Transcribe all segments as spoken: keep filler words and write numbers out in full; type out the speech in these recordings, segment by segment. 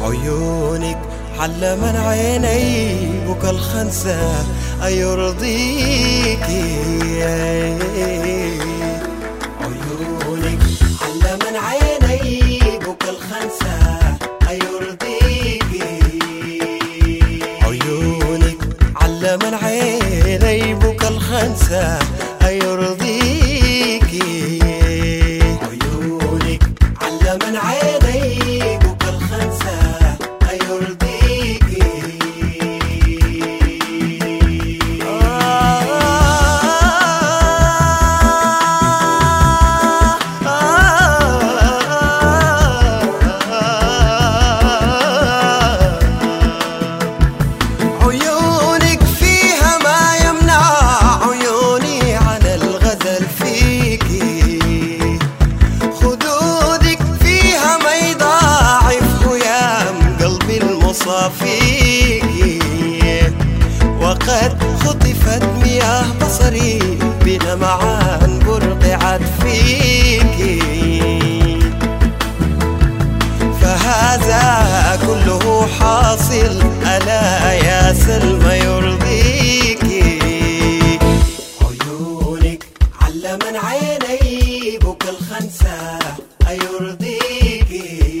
عيونك علمن عيني بك الخنسة أيرضيكي. عيونك علمن عيني بك الخنسة أيرضيكي. عيونك علمن عيني بك الخنسة أيرضيكي. عيونك علمن عيني بك الخنسة أيرضيكي. عيونك فيها ما يمنع عيوني عن الغزل فيكي. خدودك فيها ما يضاعف هيام قلبي المصافيكي. وقد خطفت مياه بصري بلمعان برقعت فيكي. فهذا كله حاصل ألا يا سلمى يرضيكي. عيونك علمن عيني بك الخنسة أيرضيكي.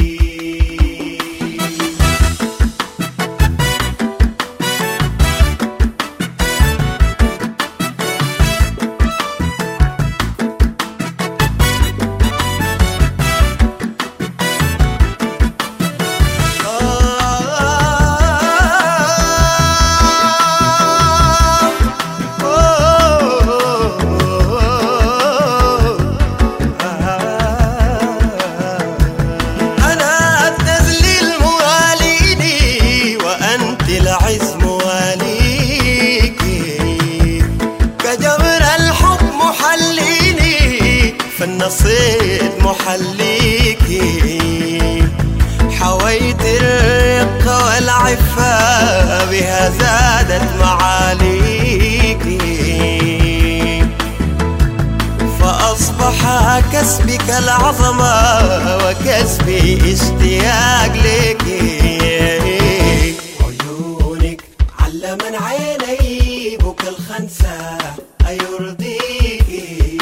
العز مواليكي كجمر الحب محليني فالنصيد محليكي. حويت الرق والعفة بها زادت معاليكي. فأصبح كسبك العظمة وكسبي اشتياق لكي. علمن عيني بك الخنسة أيرضيكي.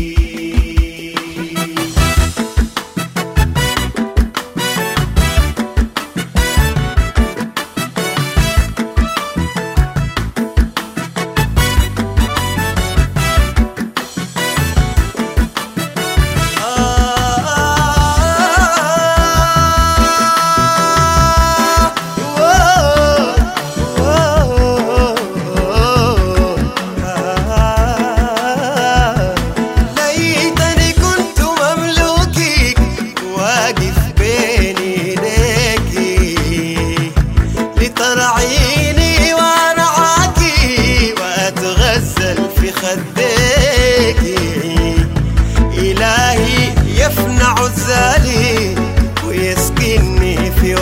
ترعيني وارعاكي واتغزل في خديكي. إلهي يفنى عزالي ويسكنني في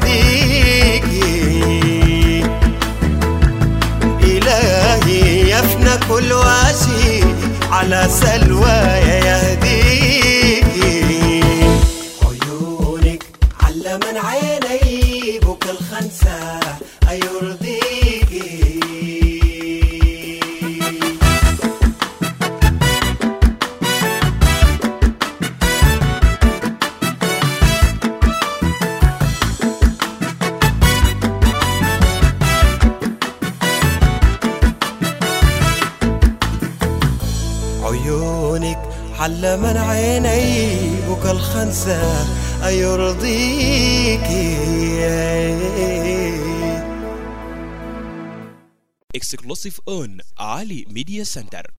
واديكي. إلهي يفنى كل واشي على سلوايا يهديكي. عيونك علمن عيني بك الخنسة أيرضيكي. عيونك علمن عيني بك الخنسة أيرضيكي. Exclusive on Ali Media Center.